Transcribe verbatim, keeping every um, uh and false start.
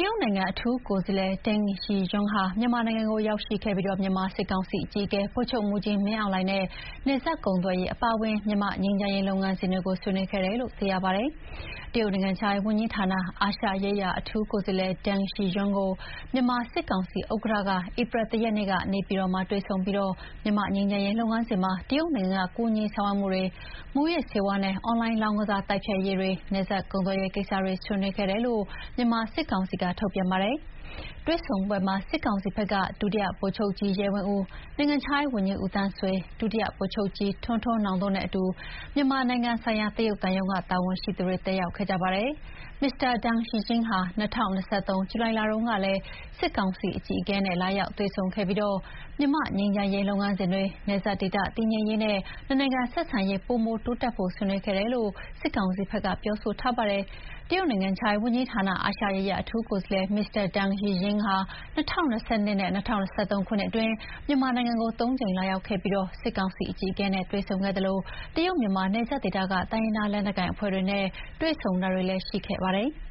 ရုတ်နိုင်ငံအထူးကိုယ်စားလှယ်ဒန်းရှီဂျွန်းဟာမြန်မာနိုင်ငံကိုရောက်ရှိခဲ့ပြီးမြန်မာစစ်ကောင်စီအကြီးအကဲဗိုလ်ချုပ်မှူးကြီးမင်းအောင်လှိုင်နဲ့နယ်စပ်ကုန်သွယ်ရေးအပါအဝင်မြန်မာငြိမ်းချမ်းရေးလုပ်ငန်းစဉ်တွေကိုဆွေးနွေးခဲ့တယ်လို့သိရပါတယ်။တရုတ်နိုင်ငံခြားရေးဝန်ကြီးဌာနအာရှရေးရာအထူးကိုယ်စားလှယ်ဒန်းရှီဂျွန်းကိုမြန်မာစစ်ကောင်စီဥက္ကဋ္ဌကဧပြီလ ၁ ရက်နေ့ကနေပြည်တော်မှာတွေ့ဆုံပြီးမြန်မာငြိမ်းချမ်းရေးလုပ်ငန်းစဉ်မှာတရုတ်နိုင်ငံကကူညီဆောင်ရွက်မှုတွေမူးယစ်ဆေးဝါးနဲ့အွန်လိုင်းလောင်းကစားတိုက်ဖျက်ရေးတွေနယ်စပ်ကုန်သွယ်ရေးကိစ္စတွေဆွေးနွေးခဲ့တယ်လို့မြန်မာစစ်ကောင်စီကထုတ်ပြန်ပါတယ်။တွေ့ဆုံပွဲမှာစစ်ကောင်စီဘက်ကဒုတိယဗိုလ်ချုပ်ကြီးရဲဝင်းဦး၊နိုင်ငံခြားရေးဝန်ကြီးဦးသန်းဆွေ၊ဒုတိယဗိုလ်ချုပ်ကြီးထွန်းထွန်းနောင်တို့နဲ့အတူမြန်မာနိုင်ငံဆိုင်ရာတရုတ်သံရုံးကတာဝန်ရှိသူတွေတက်ရောက်ခဲ့ကြပါတယ်။မစ္စတာဒန်းရှီဂျင်းဟာ၂၀၂၃ ဇူလိုင်လတုန်းကလည်းစစ်ကောင်စီအကြီးအကဲနဲ့လာရောက်တွေ့ဆုံခဲ့ပြီးမြန်မာငြိမ်းချမ်းရေးလုပ်ငန်းစဉ်တွေနယ်စပ်ဒေသတည်ငြိမ်ရေးနဲ့နှစ်နိုင်ငံဆက်ဆံရေးပိုမိုတိုးတက်ဖို့ဆွေးနွေးခဲ့တယ်လို့စစ်ကောင်စီဘက်ကပြောဆိုထားပါတယ်။တရုတ်နိုင်ငံခြားရေးဝန်ကြီးဌာနအာရှရေးရာအထူးကိုယ်စားလှယ်မစ္စတာဒန်းရှီဂျင်းဟာ၂၀၂၂ နဲ့ ၂၀၂၃ ခုနှစ်အတွင်းမြန်မာနိုင်ငံကိုသုံးကြိမ်လာရောက်ခဲ့ပြီးစစ်ကောင်စီအကြီးအကဲနဲ့တွေ့ဆုံခဲ့သလိုတရုတ်-မြန်မာနယ်စပ်ဒေသကတိုင်းရင်းသားလက်နက်ကိုင်အဖွဲ့တွေနဲ့တွေ့ဆုံတာတွေလည်းရှိခဲ့ပါတယ်။